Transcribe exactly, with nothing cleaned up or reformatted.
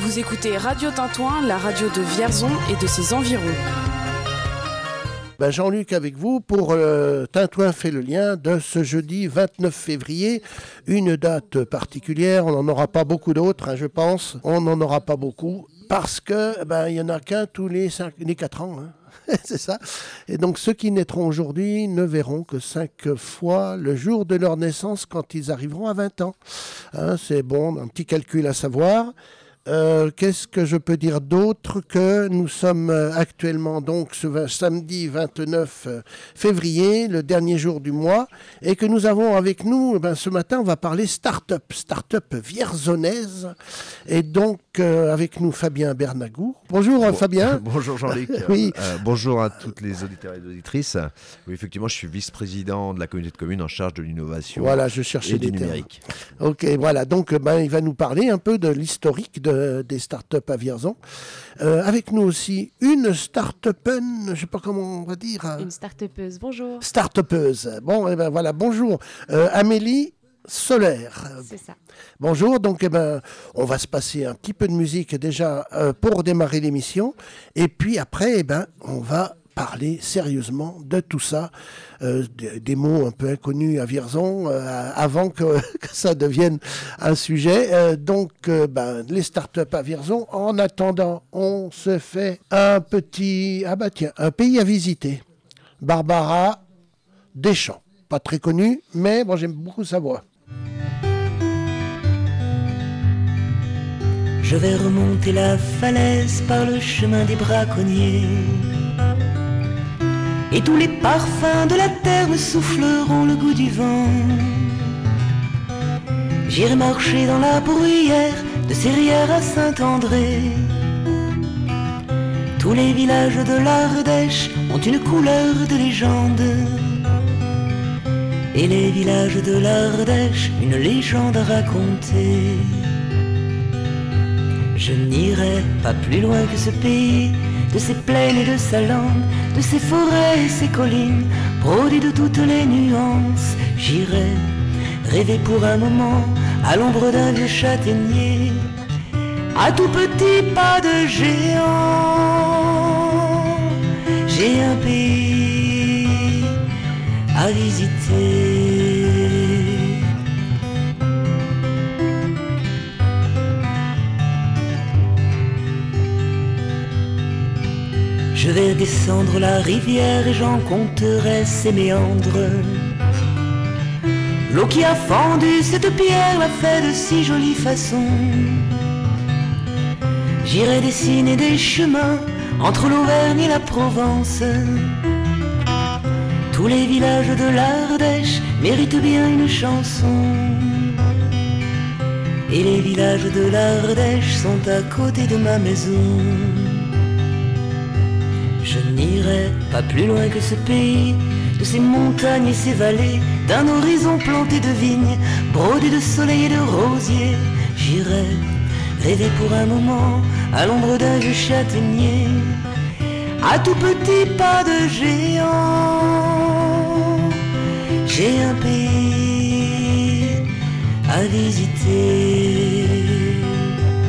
Vous écoutez Radio Tintouin, la radio de Vierzon et de ses environs. Ben Jean-Luc avec vous pour euh, Tintouin fait le lien de ce jeudi vingt-neuf février, une date particulière, on n'en aura pas beaucoup d'autres, hein, je pense, on n'en aura pas beaucoup, parce que ben il y en a qu'un tous les cinq, les quatre ans, hein. C'est ça. Et donc ceux qui naîtront aujourd'hui ne verront que cinq fois le jour de leur naissance quand ils arriveront à vingt ans. Hein, c'est bon, un petit calcul à savoir. Euh, qu'est-ce que je peux dire d'autre que nous sommes actuellement donc ce vingt, samedi vingt-neuf février, le dernier jour du mois, et que nous avons avec nous, ben, ce matin on va parler start-up, start-up vierzonnaise, et donc euh, avec nous Fabien Bernagou. Bonjour bon, Fabien. Bonjour Jean-Luc. Oui. Euh, bonjour à toutes les auditeurs et auditrices. Oui, effectivement, je suis vice-président de la communauté de communes en charge de l'innovation voilà, je cherchais et des du numérique. Termes. Ok, voilà, donc ben, il va nous parler un peu de l'historique de des start-up à Vierzon. Euh, avec nous aussi une start-upen, je ne sais pas comment on va dire. Une start-upeuse, bonjour. Start-upeuse. Bon, et eh ben voilà, bonjour. Euh, Amélie Solaire. C'est ça. Bonjour, donc eh ben, on va se passer un petit peu de musique déjà euh, pour démarrer l'émission. Et puis après, eh ben, on va parler sérieusement de tout ça, euh, des, des mots un peu inconnus à Vierzon, euh, avant que, que ça devienne un sujet. Euh, donc, euh, ben, les startups à Vierzon. En attendant, on se fait un petit, ah bah tiens, un pays à visiter. Barbara Deschamps, pas très connue, mais bon, j'aime beaucoup sa voix. Je vais remonter la falaise par le chemin des braconniers. Et tous les parfums de la terre me souffleront le goût du vent. J'irai marcher dans la bruyère de Serrières à Saint-André. Tous les villages de l'Ardèche ont une couleur de légende. Et les villages de l'Ardèche, une légende à raconter. Je n'irai pas plus loin que ce pays, de ses plaines et de sa langue, de ses forêts et ses collines, produits de toutes les nuances. J'irai rêver pour un moment à l'ombre d'un vieux châtaignier, à tout petit pas de géant. J'ai un pays à visiter. Je vais descendre la rivière et j'en compterai ses méandres. L'eau qui a fendu cette pierre l'a fait de si jolie façon. J'irai dessiner des chemins entre l'Auvergne et la Provence. Tous les villages de l'Ardèche méritent bien une chanson. Et les villages de l'Ardèche sont à côté de ma maison. Je n'irai pas plus loin que ce pays, de ses montagnes et ses vallées, d'un horizon planté de vignes, brodé de soleil et de rosiers. J'irai rêver pour un moment à l'ombre d'un vieux châtaignier, à tout petit pas de géant. J'ai un pays à visiter.